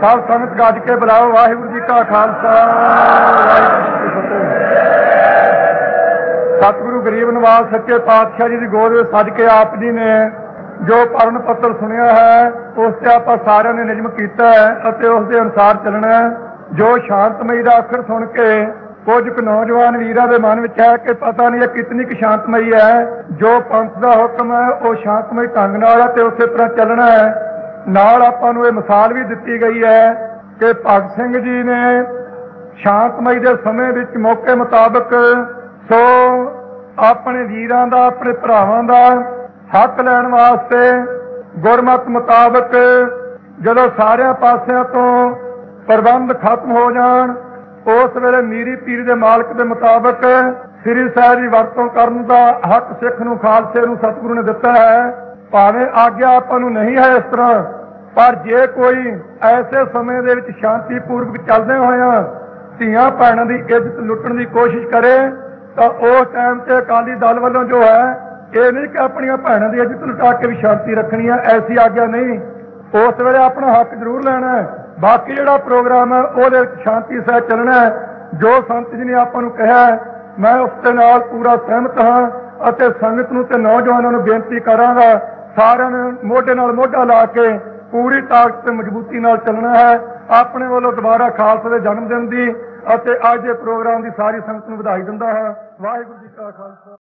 ਸਾਧ ਸੰਗਤ ਗੱਜ ਕੇ ਬੁਲਾਓ। ਵਾਹਿਗੁਰੂ ਜੀ ਕਾ ਖਾਲਸਾ, ਵਾਹਿਗੁਰੂ ਜੀ ਕੀ ਫਤਿਹ। ਸਤਿਗੁਰੂ ਗਰੀਬ ਨਿਵਾਸ ਸੱਚੇ ਪਾਤਸ਼ਾਹ ਜੀ ਦੀ ਗੋਦ ਵਿੱਚ ਸੱਜ ਕੇ ਆਪ ਜੀ ਨੇ ਜੋ ਪਰਨ ਪੱਤਰ ਸੁਣਿਆ ਹੈ ਉਸ ਤੇ ਆਪਾਂ ਸਾਰਿਆਂ ਨੇ ਨਿਯਮ ਕੀਤਾ ਹੈ ਅਤੇ ਉਸ ਦੇ ਅਨੁਸਾਰ ਚੱਲਣਾ ਹੈ। ਜੋ ਸ਼ਾਂਤਮਈ ਦਾ ਅੱਖਰ ਸੁਣ ਕੇ ਕੁਝ ਕੁ ਨੌਜਵਾਨ ਵੀਰਾਂ ਦੇ ਮਨ ਵਿੱਚ ਹੈ ਕਿ ਪਤਾ ਨਹੀਂ ਇਹ ਕਿਤਨੀ ਕੁ ਸ਼ਾਂਤਮਈ ਹੈ। ਜੋ ਪੰਥ ਦਾ ਹੁਕਮ ਹੈ ਉਹ ਸ਼ਾਂਤਮਈ ਢੰਗ ਨਾਲ ਹੈ ਤੇ ਉਸੇ ਤਰ੍ਹਾਂ ਚੱਲਣਾ ਹੈ। ਨਾਲ ਆਪਾਂ ਨੂੰ ਇਹ ਮਿਸਾਲ ਵੀ ਦਿੱਤੀ ਗਈ ਹੈ ਕਿ ਭਗਤ ਸਿੰਘ ਜੀ ਨੇ ਸ਼ਾਂਤਮਈ ਦੇ ਸਮੇਂ ਵਿੱਚ ਮੌਕੇ ਮੁਤਾਬਕ ਸੋ ਆਪਣੇ ਵੀਰਾਂ ਦਾ ਆਪਣੇ ਭਰਾਵਾਂ ਦਾ ਹੱਕ ਲੈਣ ਵਾਸਤੇ ਗੁਰਮਤਿ ਮੁਤਾਬਕ ਜਦੋਂ ਸਾਰਿਆਂ ਪਾਸਿਆਂ ਤੋਂ ਪ੍ਰਬੰਧ ਖਤਮ ਹੋ ਜਾਣ ਉਸ ਵੇਲੇ ਮੀਰੀ ਪੀਰ ਦੇ ਮਾਲਕ ਦੇ ਮੁਤਾਬਕ ਸ੍ਰੀ ਸਾਹਿਬ ਦੀ ਵਰਤੋਂ ਕਰਨ ਦਾ ਹੱਕ ਸਿੱਖ ਨੂੰ ਖਾਲਸੇ ਨੂੰ ਸਤਿਗੁਰੂ ਨੇ ਦਿੱਤਾ ਹੈ। ਭਾਵੇਂ ਆਗਿਆ ਆਪਾਂ ਨੂੰ ਨਹੀਂ ਹੈ ਇਸ ਤਰ੍ਹਾਂ, ਪਰ ਜੇ ਕੋਈ ਐਸੇ ਸਮੇਂ ਦੇ ਵਿੱਚ ਸ਼ਾਂਤੀਪੂਰਵਕ ਚੱਲਦੇ ਹੋਇਆਂ ਧੀਆਂ ਭੈਣਾਂ ਦੀ ਇੱਜ਼ਤ ਲੁੱਟਣ ਦੀ ਕੋਸ਼ਿਸ਼ ਕਰੇ ਤਾਂ ਉਸ ਟਾਈਮ ਤੇ ਅਕਾਲੀ ਦਲ ਵੱਲੋਂ ਜੋ ਹੈ ਇਹ ਨਹੀਂ ਕਿ ਆਪਣੀਆਂ ਭੈਣਾਂ ਦੀ ਇੱਜ਼ਤ ਲੁਟਾ ਕੇ ਵੀ ਸ਼ਾਂਤੀ ਰੱਖਣੀ ਹੈ, ਐਸੀ ਆਗਿਆ ਨਹੀਂ। ਉਸ ਵੇਲੇ ਆਪਣਾ ਹੱਕ ਜ਼ਰੂਰ ਲੈਣਾ ਹੈ। ਬਾਕੀ ਜਿਹੜਾ ਪ੍ਰੋਗਰਾਮ ਹੈ ਉਹਦੇ ਵਿੱਚ ਸ਼ਾਂਤੀ ਸਹਿਤ ਚੱਲਣਾ ਹੈ। ਜੋ ਸੰਤ ਜੀ ਨੇ ਆਪਾਂ ਨੂੰ ਕਿਹਾ ਮੈਂ ਉਸ ਦੇ ਨਾਲ ਪੂਰਾ ਸਹਿਮਤ ਹਾਂ ਅਤੇ ਸੰਗਤ ਨੂੰ ਤੇ ਨੌਜਵਾਨਾਂ ਨੂੰ ਬੇਨਤੀ ਕਰਾਂਗਾ ਸਾਰਿਆਂ ਨੇ ਮੋਢੇ ਨਾਲ ਮੋਢਾ ਲਾ ਕੇ ਪੂਰੀ ਤਾਕਤ ਤੇ ਮਜ਼ਬੂਤੀ ਨਾਲ ਚੱਲਣਾ ਹੈ। ਆਪਣੇ ਵੱਲੋਂ ਦੁਬਾਰਾ ਖਾਲਸੇ ਦੇ ਜਨਮ ਦਿਨ ਦੀ ਅਤੇ ਅੱਜ ਦੇ ਪ੍ਰੋਗਰਾਮ ਦੀ ਸਾਰੀ ਸੰਗਤ ਨੂੰ ਵਧਾਈ ਦਿੰਦਾ ਹਾਂ। ਵਾਹਿਗੁਰੂ ਜੀ ਕਾ ਖਾਲਸਾ।